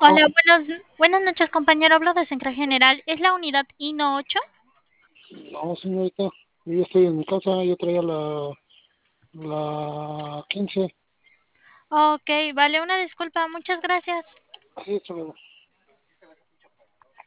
Hola, Oh, buenas noches, compañero. Hablo de Centro General. ¿Es la unidad INO 8? no, señorita, yo ya estoy en mi casa, yo traía la 15. Ok, vale, una disculpa. Muchas gracias. Así es,